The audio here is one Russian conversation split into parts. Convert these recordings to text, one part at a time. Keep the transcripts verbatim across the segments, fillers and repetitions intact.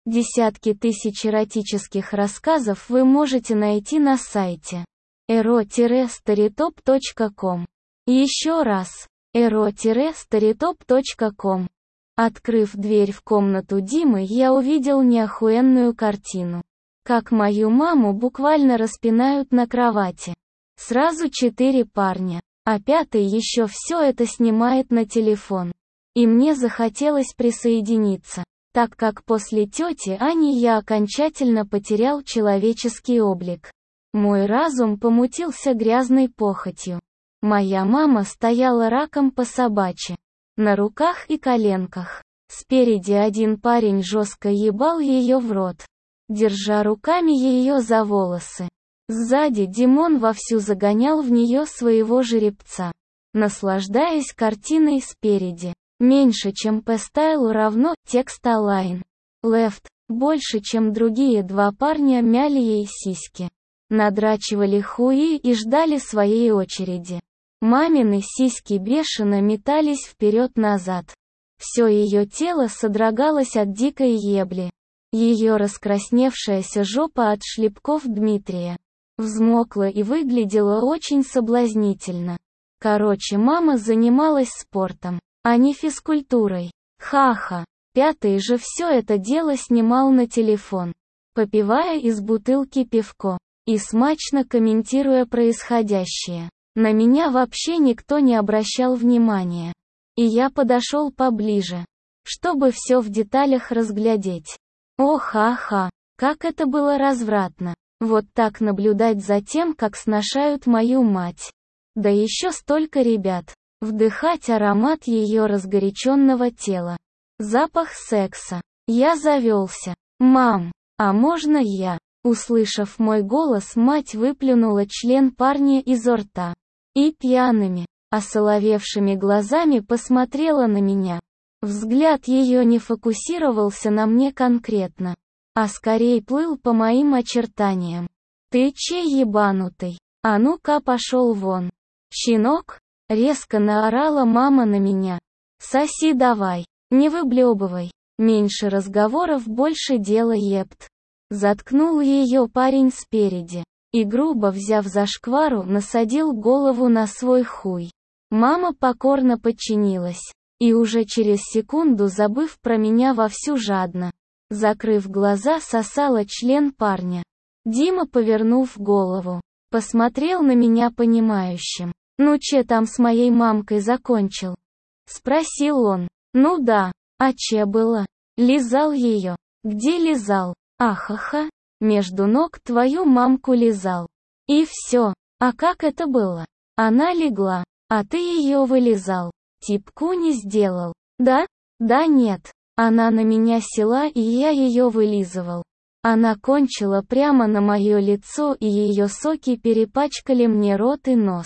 Десятки тысяч эротических рассказов вы можете найти на сайте эро старитоп точка ком. Еще раз, эро старитоп точка ком. Открыв дверь в комнату Димы, я увидел неохуенную картину. Как мою маму буквально распинают на кровати. Сразу четыре парня, а пятый еще все это снимает на телефон. И мне захотелось присоединиться, так как после тети Ани я окончательно потерял человеческий облик. Мой разум помутился грязной похотью. Моя мама стояла раком по собачьи, на руках и коленках. Спереди один парень жестко ебал ее в рот, держа руками ее за волосы. Сзади Димон вовсю загонял в нее своего жеребца, наслаждаясь картиной спереди. Меньше, чем P-Style равно текст Align. Left. Больше, чем другие два парня мяли ей сиськи. Надрачивали хуи и ждали своей очереди. Мамины сиськи бешено метались вперед-назад. Все ее тело содрогалось от дикой ебли. Ее раскрасневшаяся жопа от шлепков Дмитрия взмокла и выглядела очень соблазнительно. Короче, мама занималась спортом, а не физкультурой. Ха-ха. Пятый же все это дело снимал на телефон, попивая из бутылки пивко и смачно комментируя происходящее. На меня вообще никто не обращал внимания. И я подошел поближе, чтобы все в деталях разглядеть. О, ха-ха, как это было развратно. Вот так наблюдать за тем, как сношают мою мать. Да еще столько ребят. Вдыхать аромат ее разгоряченного тела. Запах секса. Я завелся. «Мам, а можно я?» Услышав мой голос, мать выплюнула член парня изо рта. И пьяными, осоловевшими глазами посмотрела на меня. Взгляд ее не фокусировался на мне конкретно, а скорее плыл по моим очертаниям. «Ты чей ебанутый? А ну-ка пошел вон. Щенок!» Резко наорала мама на меня. «Соси давай, не выблебывай, меньше разговоров, больше дела епт». Заткнул ее парень спереди и, грубо взяв за шквару, насадил голову на свой хуй. Мама покорно подчинилась, и уже через секунду, забыв про меня вовсю, жадно, закрыв глаза, сосала член парня. Дима, повернув голову, посмотрел на меня понимающим. «Ну че там с моей мамкой закончил?» Спросил он. «Ну да, а че было? Лизал ее». «Где лизал?» «Ахаха, между ног твою мамку лизал». «И все. А как это было?» «Она легла, а ты ее вылизал. Типку не сделал». «Да? Да нет. Она на меня села, и я ее вылизывал. Она кончила прямо на мое лицо, и ее соки перепачкали мне рот и нос».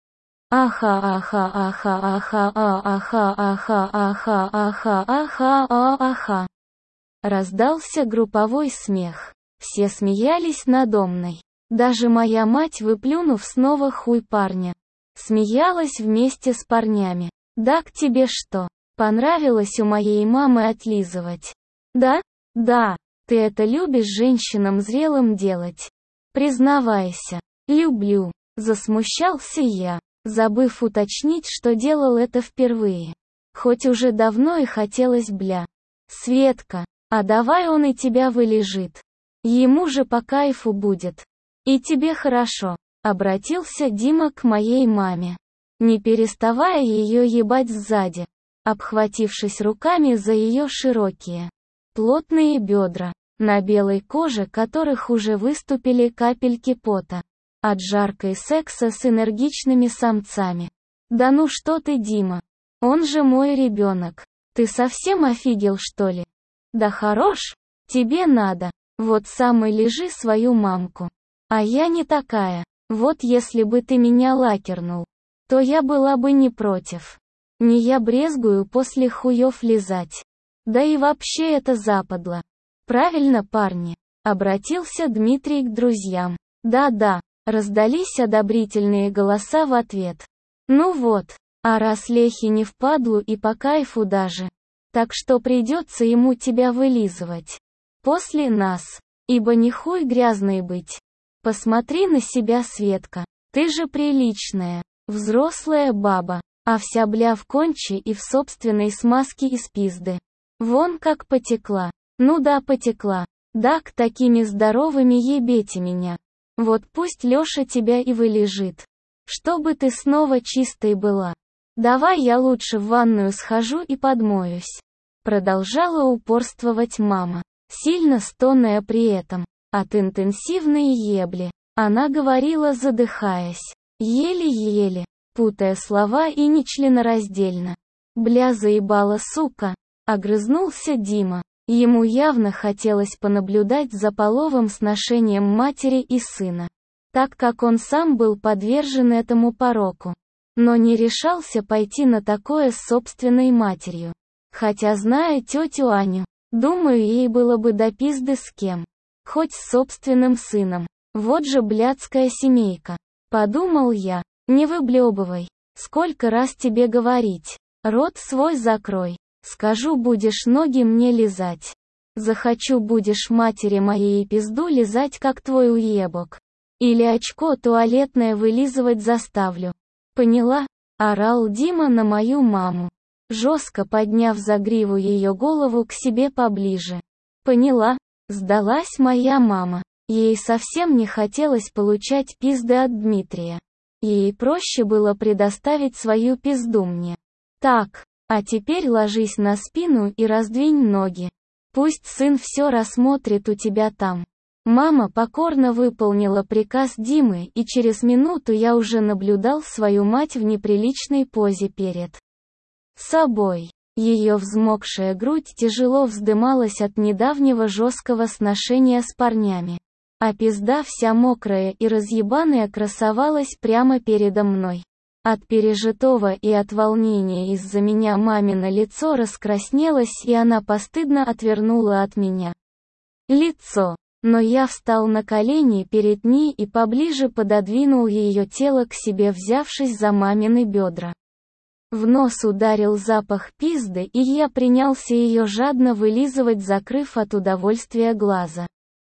«Аха-аха-аха-аха-аха-аха-аха-аха-аха-аха-аха». Раздался групповой смех. Все смеялись надо мной. Даже моя мать, выплюнув снова хуй парня, смеялась вместе с парнями. «Да к тебе что, понравилось у моей мамы отлизывать?» «Да? Да. Ты это любишь женщинам зрелым делать? Признавайся». «Люблю». Засмущался я, забыв уточнить, что делал это впервые. Хоть уже давно и хотелось, бля. «Светка, а давай он и тебя вылежит. Ему же по кайфу будет. И тебе хорошо», — обратился Дима к моей маме, не переставая ее ебать сзади, обхватившись руками за ее широкие, плотные бедра, на белой коже которых уже выступили капельки пота от жаркой секса с энергичными самцами. «Да ну что ты, Дима? Он же мой ребенок. Ты совсем офигел, что ли? Да хорош, тебе надо. Вот сам и лежи свою мамку. А я не такая. Вот если бы ты меня лакернул, то я была бы не против. Не я брезгую после хуев лизать. Да и вообще это западло. Правильно, парни?» Обратился Дмитрий к друзьям. «Да-да». Раздались одобрительные голоса в ответ. «Ну вот, а раз Лехе не впадлу и по кайфу даже, так что придется ему тебя вылизывать. после нас. Ибо не хуй грязной быть. Посмотри на себя, Светка. Ты же приличная, взрослая баба, а вся бля в конче и в собственной смазке из пизды. Вон как потекла. Ну да, потекла. Да, к такими здоровыми ебете меня. Вот пусть Лёша тебя и вылежит. Чтобы ты снова чистой была. Давай я лучше в ванную схожу и подмоюсь. Продолжала упорствовать мама, сильно стонная при этом. От интенсивной ебли. Она говорила, задыхаясь. Еле-еле, путая слова и нечленораздельно. Бля, заебала, сука. Огрызнулся Дима. Ему явно хотелось понаблюдать за половым сношением матери и сына, так как он сам был подвержен этому пороку. Но не решался пойти на такое с собственной матерью. Хотя, зная тетю Аню, думаю, ей было бы до пизды с кем. Хоть с собственным сыном. Вот же блядская семейка. Подумал я. Не выблебывай. Сколько раз тебе говорить. Рот свой закрой. Скажу, будешь ноги мне лизать. Захочу, будешь матери моей пизду лизать, как твой уебок. Или очко туалетное вылизывать заставлю. Поняла? Орал Дима на мою маму, жестко подняв за гриву ее голову к себе поближе. Поняла? Сдалась моя мама. Ей совсем не хотелось получать пизды от Дмитрия. Ей проще было предоставить свою пизду мне. Так. А теперь ложись на спину и раздвинь ноги. Пусть сын все рассмотрит у тебя там. Мама покорно выполнила приказ Димы, и через минуту я уже наблюдал свою мать в неприличной позе перед собой. Ее взмокшая грудь тяжело вздымалась от недавнего жесткого сношения с парнями. А пизда вся мокрая и разъебанная красовалась прямо передо мной. От пережитого и от волнения из-за меня мамино лицо раскраснелось, и она постыдно отвернула от меня лицо. Но я встал на колени перед ней и поближе пододвинул ее тело к себе, взявшись за мамины бедра. В нос ударил запах пизды, и я принялся ее жадно вылизывать, закрыв от удовольствия глаза.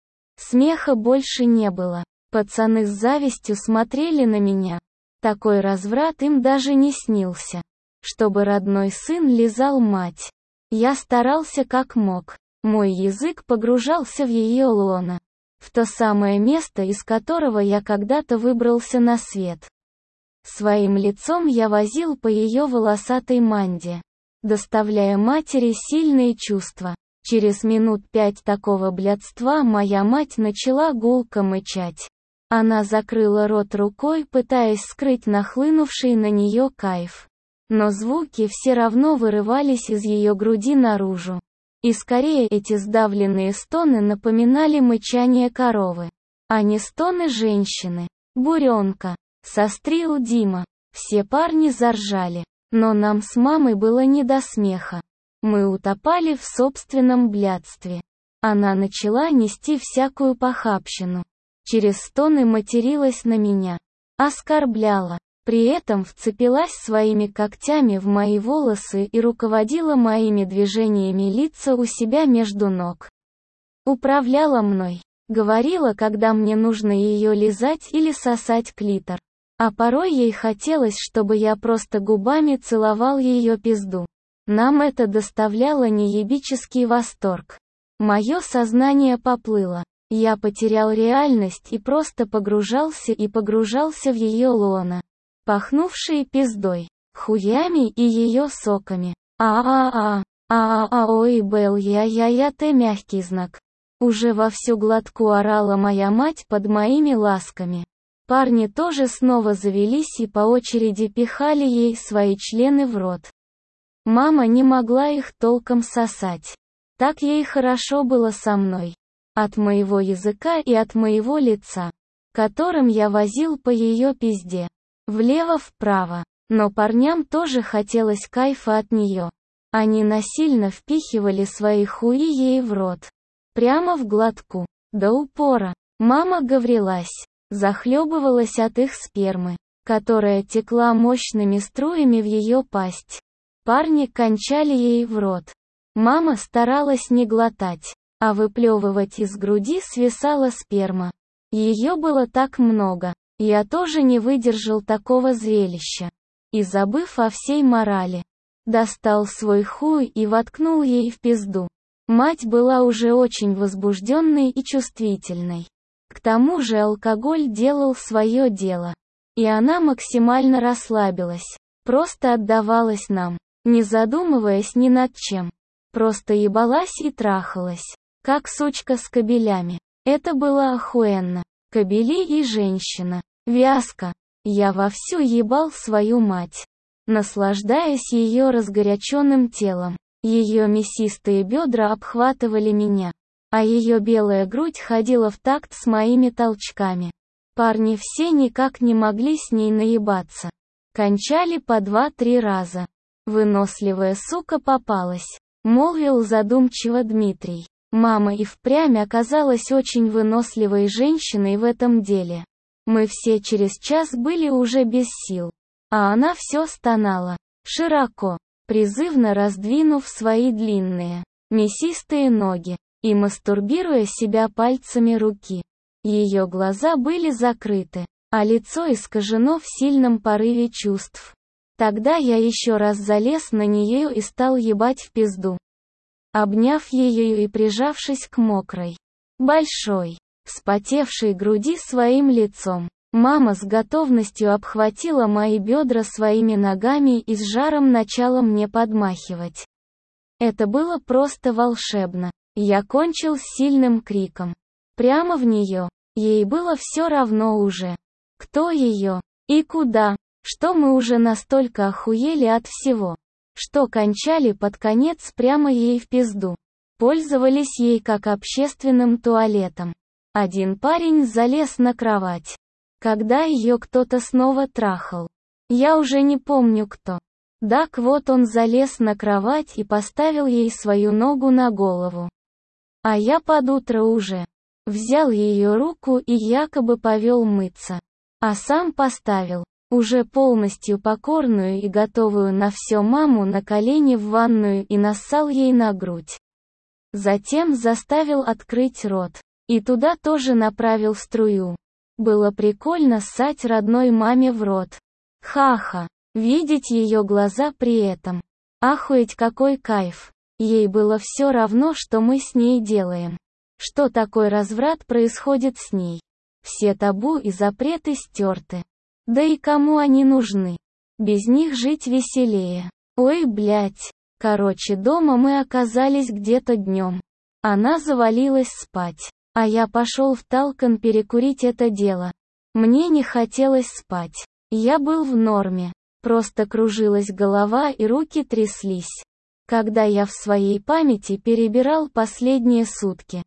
Смеха больше не было. Пацаны с завистью смотрели на меня. Такой разврат им даже не снился. Чтобы родной сын лизал мать. Я старался как мог. Мой язык погружался в ее лоно. В то самое место, из которого я когда-то выбрался на свет. Своим лицом я возил по ее волосатой манде, доставляя матери сильные чувства. Через минут пять такого блядства моя мать начала гулко мычать. Она закрыла рот рукой, пытаясь скрыть нахлынувший на нее кайф. Но звуки все равно вырывались из ее груди наружу. И скорее эти сдавленные стоны напоминали мычание коровы, а не стоны женщины. «Буренка!» — сострил Дима. Все парни заржали. Но нам с мамой было не до смеха. Мы утопали в собственном блядстве. Она начала нести всякую похабщину. Через стоны материлась на меня. Оскорбляла. При этом вцепилась своими когтями в мои волосы и руководила моими движениями лица у себя между ног. Управляла мной. Говорила, когда мне нужно ее лизать или сосать клитор. А порой ей хотелось, чтобы я просто губами целовал ее пизду. Нам это доставляло неебический восторг. Мое сознание поплыло. Я потерял реальность и просто погружался и погружался в ее лоно, пахнувшие пиздой, хуями и ее соками. А-а-а, а-а-а, ой, Белл, я-я-я, ты мягкий знак. Уже во всю глотку орала моя мать под моими ласками. Парни тоже снова завелись и по очереди пихали ей свои члены в рот. Мама не могла их толком сосать. Так ей хорошо было со мной. От моего языка и от моего лица, которым я возил по ее пизде. Влево-вправо. Но парням тоже хотелось кайфа от нее. Они насильно впихивали свои хуи ей в рот. Прямо в глотку. До упора. Мама гаврилась. Захлебывалась от их спермы, которая текла мощными струями в ее пасть. Парни кончали ей в рот. Мама старалась не глотать. а выплевывать из груди свисала сперма. Ее было так много. Я тоже не выдержал такого зрелища. И, забыв о всей морали, достал свой хуй и воткнул ей в пизду. Мать была уже очень возбужденной и чувствительной. К тому же алкоголь делал свое дело. И она максимально расслабилась. Просто отдавалась нам, не задумываясь ни над чем. Просто ебалась и трахалась. Как сучка с кобелями. Это было охуенно. Кобели и женщина. Вязко. Я вовсю ебал свою мать. Наслаждаясь ее разгоряченным телом. Ее мясистые бедра обхватывали меня. А ее белая грудь ходила в такт с моими толчками. Парни все никак не могли с ней наебаться. Кончали по два-три раза. Выносливая сука попалась. Молвил задумчиво Дмитрий. Мама и впрямь оказалась очень выносливой женщиной в этом деле. Мы все через час были уже без сил. А она все стонала. Широко, призывно раздвинув свои длинные, мясистые ноги. И мастурбируя себя пальцами руки. Ее глаза были закрыты, а лицо искажено в сильном порыве чувств. Тогда я еще раз залез на нее и стал ебать в пизду. Обняв ее и прижавшись к мокрой, большой, вспотевшей груди своим лицом, мама с готовностью обхватила мои бедра своими ногами и с жаром начала мне подмахивать. Это было просто волшебно. Я кончил с сильным криком. Прямо в нее. Ей было все равно уже. Кто ее? И куда? Что мы уже настолько охуели от всего. Что кончали под конец прямо ей в пизду. Пользовались ей как общественным туалетом. Один парень залез на кровать. Когда ее кто-то снова трахал. Я уже не помню кто. Так вот он залез на кровать и поставил ей свою ногу на голову. А я под утро уже взял ее руку и якобы повел мыться. А сам поставил, уже полностью покорную и готовую на все маму на колени в ванную и нассал ей на грудь. Затем заставил открыть рот. И туда тоже направил струю. Было прикольно ссать родной маме в рот. Ха-ха. Видеть ее глаза при этом. Ахуеть какой кайф. Ей было все равно, что мы с ней делаем. Что такой разврат происходит с ней. Все табу и запреты стерты. Да и кому они нужны? Без них жить веселее. Ой, блять. Короче, дома мы оказались где-то днем. Она завалилась спать. А я пошел в Талкан перекурить это дело. Мне не хотелось спать. Я был в норме. Просто кружилась голова и руки тряслись. Когда я в своей памяти перебирал последние сутки.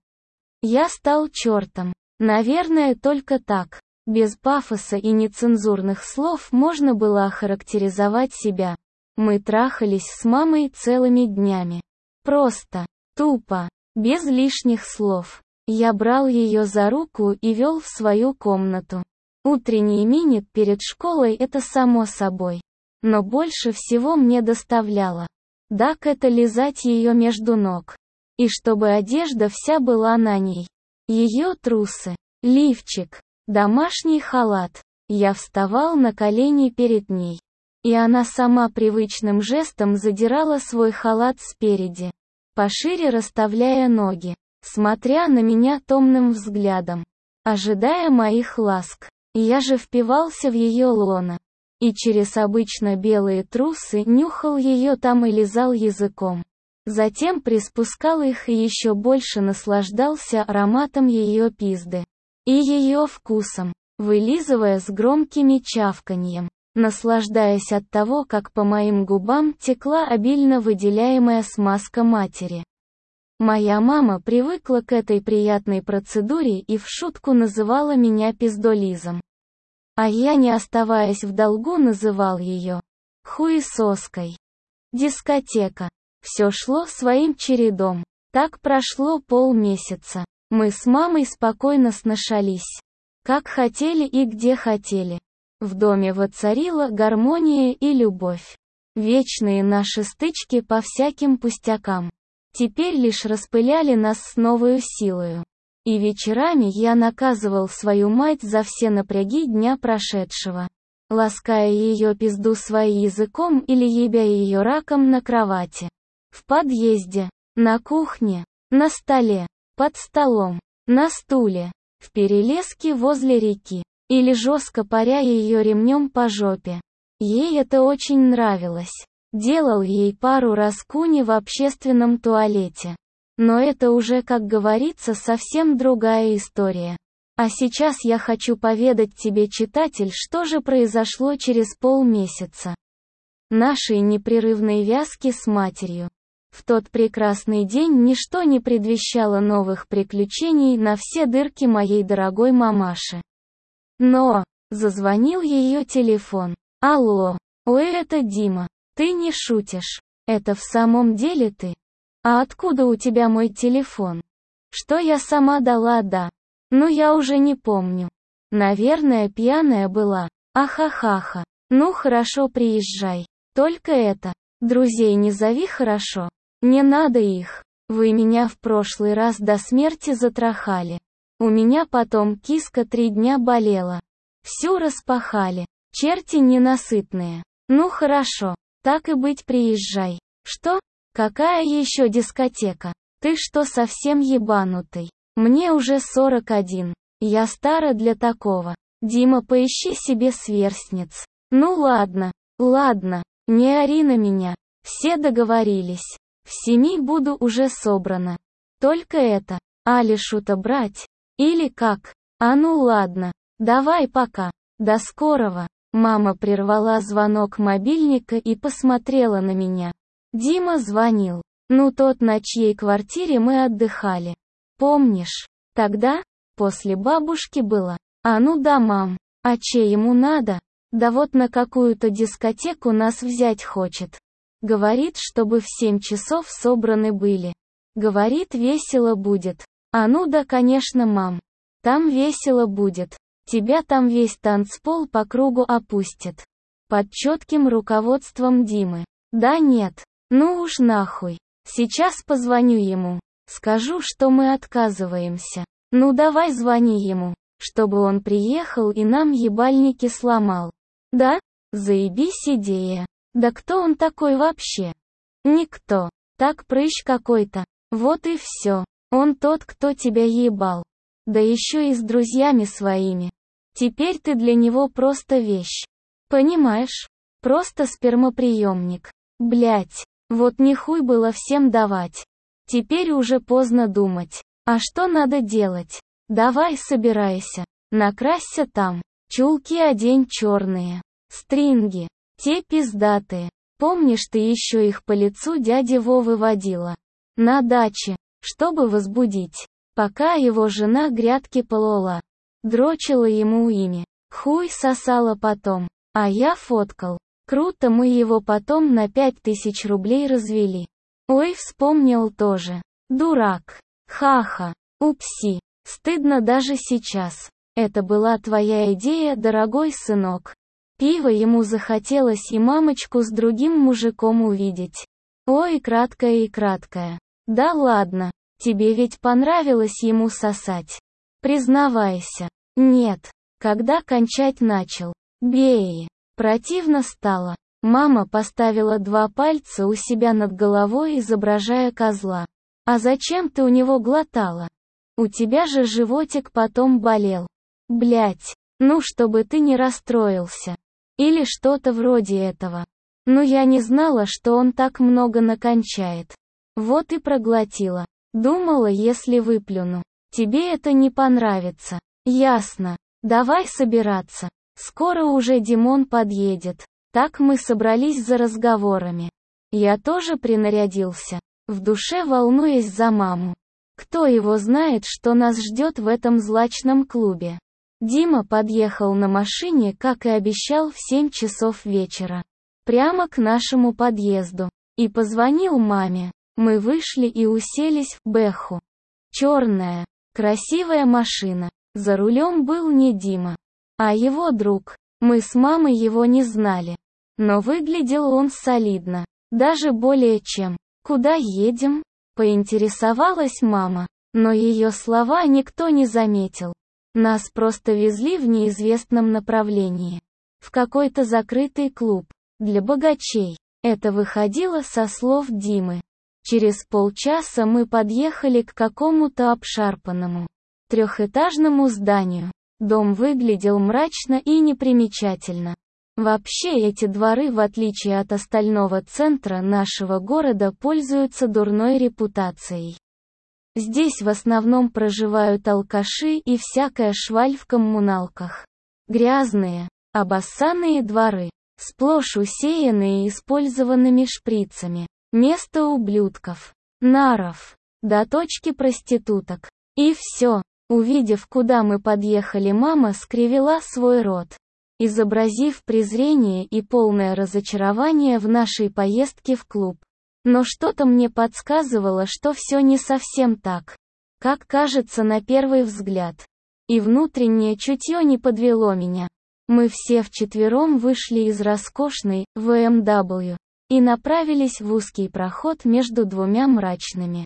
Я стал чертом. Наверное, только так. Без пафоса и нецензурных слов можно было охарактеризовать себя. Мы трахались с мамой целыми днями. Просто, тупо, без лишних слов. Я брал ее за руку и вел в свою комнату. Утренний минет перед школой — это само собой. Но больше всего мне доставляло. Так это лизать ее между ног. И чтобы одежда вся была на ней. Ее трусы, лифчик, домашний халат. Я вставал на колени перед ней. И она сама привычным жестом задирала свой халат спереди, пошире расставляя ноги, смотря на меня томным взглядом, ожидая моих ласк. Я же впивался в ее лоно. И через обычно белые трусы нюхал ее там и лизал языком. Затем приспускал их и еще больше наслаждался ароматом ее пизды. И ее вкусом, вылизывая с громкими чавканьем, наслаждаясь от того, как по моим губам текла обильно выделяемая смазка матери. Моя мама привыкла к этой приятной процедуре и в шутку называла меня пиздолизом. А я, не оставаясь в долгу, называл ее хуесоской. Дискотека. Все шло своим чередом. Так прошло полмесяца. Мы с мамой спокойно сношались. Как хотели и где хотели. В доме воцарила гармония и любовь. Вечные наши стычки по всяким пустякам. теперь лишь распыляли нас с новою силою. И вечерами я наказывал свою мать за все напряги дня прошедшего, лаская ее пизду своим языком или ебя ее раком на кровати, в подъезде, на кухне, на столе, под столом, на стуле, в перелеске возле реки, или жестко паря ее ремнем по жопе. Ей это очень нравилось. Делал ей пару раз куни в общественном туалете. Но это уже, как говорится, совсем другая история. А сейчас я хочу поведать тебе, читатель, что же произошло через полмесяца нашей непрерывной вязки с матерью. В тот прекрасный день ничто не предвещало новых приключений на все дырки моей дорогой мамаши. Но зазвонил ее телефон. Алло, ой, это Дима. Ты не шутишь. Это в самом деле ты? А откуда у тебя мой телефон? Что я сама дала, да? Ну я уже не помню. Наверное, пьяная была. Ахахаха. Ну хорошо, приезжай. Только это, друзей не зови, хорошо? Не надо их. Вы меня в прошлый раз до смерти затрахали. У меня потом киска три дня болела. Всю распахали. Черти ненасытные. Ну хорошо, так и быть, приезжай. Что? Какая еще дискотека? Ты что, совсем ебанутый? Мне уже сорок один. Я стара для такого. Дима, поищи себе сверстниц. Ну ладно, ладно, не ори на меня. Все договорились. В семи буду уже собрана. Только это, Алишу-то брать? Или как? А ну ладно, давай пока. До скорого. Мама прервала звонок мобильника и посмотрела на меня. Дима звонил. Ну тот, на чьей квартире мы отдыхали. Помнишь? Тогда? После бабушки было. А ну да, мам. А че ему надо? Да вот на какую-то дискотеку нас взять хочет. Говорит, чтобы в семь часов собраны были. Говорит, весело будет. А ну да, конечно, мам. Там весело будет. Тебя там весь танцпол по кругу опустит. Под четким руководством Димы. Да нет. Ну уж нахуй. Сейчас позвоню ему. Скажу, что мы отказываемся. Ну давай звони ему, чтобы он приехал и нам ебальники сломал. Да? Заебись идея. Да кто он такой вообще? Никто. Так прыщ какой-то. Вот и все. Он тот, кто тебя ебал. Да еще и с друзьями своими. Теперь ты для него просто вещь. Понимаешь? Просто спермоприемник. Блять. Вот нихуй было всем давать. Теперь уже поздно думать. А что надо делать? Давай собирайся. Накрасься там. Чулки одень черные. Стринги. Те пиздатые. Помнишь, ты еще их по лицу дяди Вовы водила? На даче. Чтобы возбудить. Пока его жена грядки полола. Дрочила ему ими. Хуй сосала потом. А я фоткал. Круто, мы его потом на пять тысяч рублей развели. Ой, вспомнил тоже. Дурак. Ха-ха. Упси. Стыдно даже сейчас. Это была твоя идея, дорогой сынок. Пиво ему захотелось и мамочку с другим мужиком увидеть. Ой, краткое и краткое. Да ладно. Тебе ведь понравилось ему сосать. Признавайся. Нет. Когда кончать начал? Бей. Противно стало. Мама поставила два пальца у себя над головой, изображая козла. А зачем ты у него глотала? У тебя же животик потом болел. Блять. Ну, чтобы ты не расстроился. Или что-то вроде этого. Но я не знала, что он так много накончает. Вот и проглотила. Думала, если выплюну, тебе это не понравится. Ясно. Давай собираться. Скоро уже Димон подъедет. Так мы собрались за разговорами. Я тоже принарядился, в душе волнуясь за маму. Кто его знает, что нас ждет в этом злачном клубе. Дима подъехал на машине, как и обещал, в семь часов вечера. Прямо к нашему подъезду. И позвонил маме. Мы вышли и уселись в Бэху. Черная, красивая машина. За рулем был не Дима, а его друг. Мы с мамой его не знали. Но выглядел он солидно. Даже более чем. Куда едем? Поинтересовалась мама, но ее слова никто не заметил. Нас просто везли в неизвестном направлении. В какой-то закрытый клуб. Для богачей. Это выходило со слов Димы. Через полчаса мы подъехали к какому-то обшарпанному трехэтажному зданию. Дом выглядел мрачно и непримечательно. Вообще эти дворы, в отличие от остального центра нашего города, пользуются дурной репутацией. Здесь в основном проживают алкаши и всякая шваль в коммуналках. Грязные, обоссанные дворы, сплошь усеянные использованными шприцами. Место ублюдков, наров, до точки проституток. И все. Увидев, куда мы подъехали, мама скривила свой рот, изобразив презрение и полное разочарование в нашей поездке в клуб. Но что-то мне подсказывало, что все не совсем так, как кажется на первый взгляд. И внутреннее чутье не подвело меня. Мы все вчетвером вышли из роскошной бэ эм дабл ю и направились в узкий проход между двумя мрачными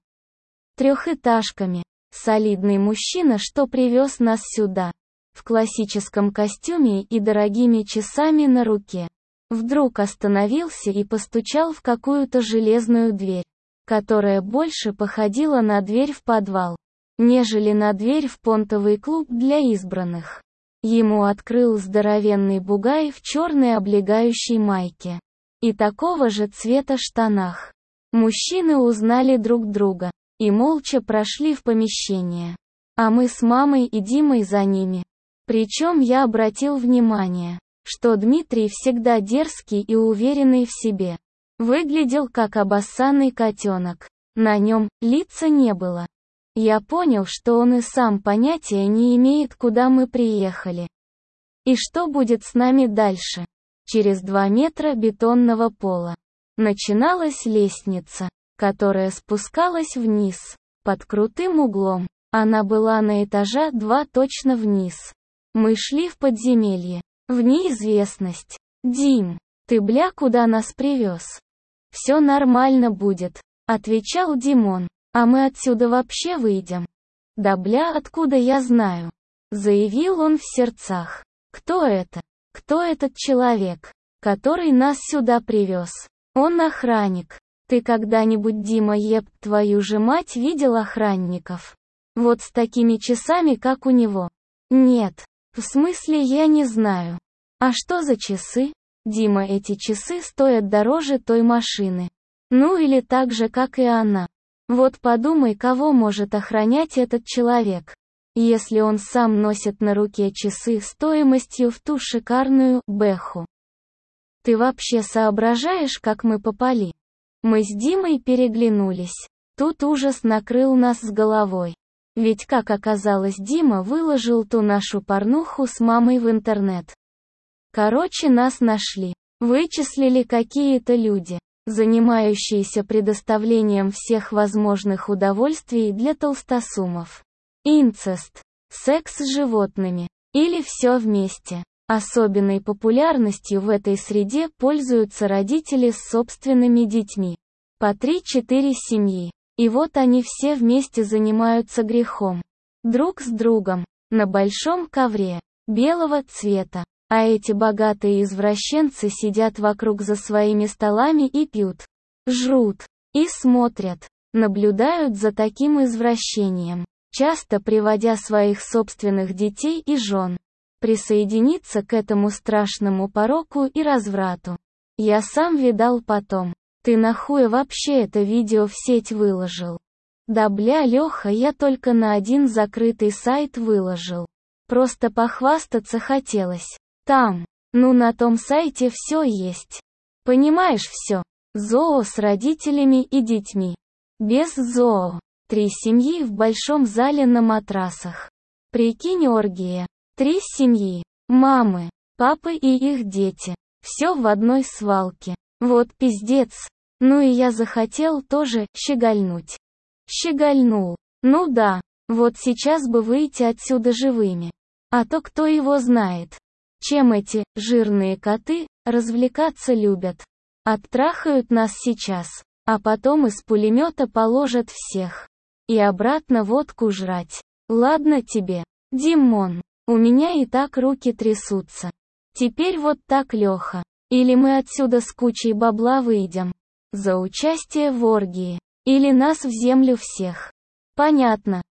трехэтажками. Солидный мужчина, что привез нас сюда, в классическом костюме и дорогими часами на руке, вдруг остановился и постучал в какую-то железную дверь, которая больше походила на дверь в подвал, нежели на дверь в понтовый клуб для избранных. Ему открыл здоровенный бугай в черной облегающей майке и такого же цвета штанах. Мужчины узнали друг друга и молча прошли в помещение. А мы с мамой и Димой за ними. Причем я обратил внимание, что Дмитрий всегда дерзкий и уверенный в себе. Выглядел как обоссанный котенок. На нем лица не было. Я понял, что он и сам понятия не имеет, куда мы приехали. И что будет с нами дальше. Через два метра бетонного пола начиналась лестница, которая спускалась вниз, под крутым углом. Она была на этажа два точно вниз. Мы шли в подземелье, в неизвестность. «Дим, ты бля куда нас привез?» «Все нормально будет», — отвечал Димон. «А мы отсюда вообще выйдем?» «Да бля откуда я знаю?» — заявил он в сердцах. «Кто это? Кто этот человек, который нас сюда привез? Он охранник. Ты когда-нибудь, Дима, еб твою же мать, видел охранников? Вот с такими часами, как у него?» «Нет. В смысле, я не знаю». «А что за часы?» «Дима, эти часы стоят дороже той машины. Ну или так же, как и она. Вот подумай, кого может охранять этот человек, если он сам носит на руке часы стоимостью в ту шикарную бэху. Ты вообще соображаешь, как мы попали?» Мы с Димой переглянулись. Тут ужас накрыл нас с головой. Ведь, как оказалось, Дима выложил ту нашу порнуху с мамой в интернет. Короче, нас нашли. Вычислили какие-то люди, занимающиеся предоставлением всех возможных удовольствий для толстосумов. Инцест, секс с животными, или все вместе. Особенной популярностью в этой среде пользуются родители с собственными детьми. По три-четыре семьи. И вот они все вместе занимаются грехом. Друг с другом. На большом ковре. Белого цвета. А эти богатые извращенцы сидят вокруг за своими столами и пьют, жрут и смотрят, наблюдают за таким извращением, часто приводя своих собственных детей и жен присоединиться к этому страшному пороку и разврату. Я сам видал потом. Ты нахуй вообще это видео в сеть выложил? Да бля, Леха, я только на один закрытый сайт выложил. Просто похвастаться хотелось. Там, ну на том сайте все есть. Понимаешь, все. Зоо с родителями и детьми. Без зоо. Три семьи в большом зале на матрасах. Прикинь, оргия. Три семьи. Мамы, папы и их дети. Все в одной свалке. Вот пиздец. Ну и я захотел тоже щегольнуть. Щегольнул. Ну да. Вот сейчас бы выйти отсюда живыми. А то кто его знает. Чем эти жирные коты развлекаться любят. Оттрахают нас сейчас, А потом из пулемета положат всех. И обратно водку жрать. Ладно тебе, Димон. У меня и так руки трясутся. Теперь вот так, Леха. Или мы отсюда с кучей бабла выйдем. За участие в оргии. Или нас в землю всех. Понятно.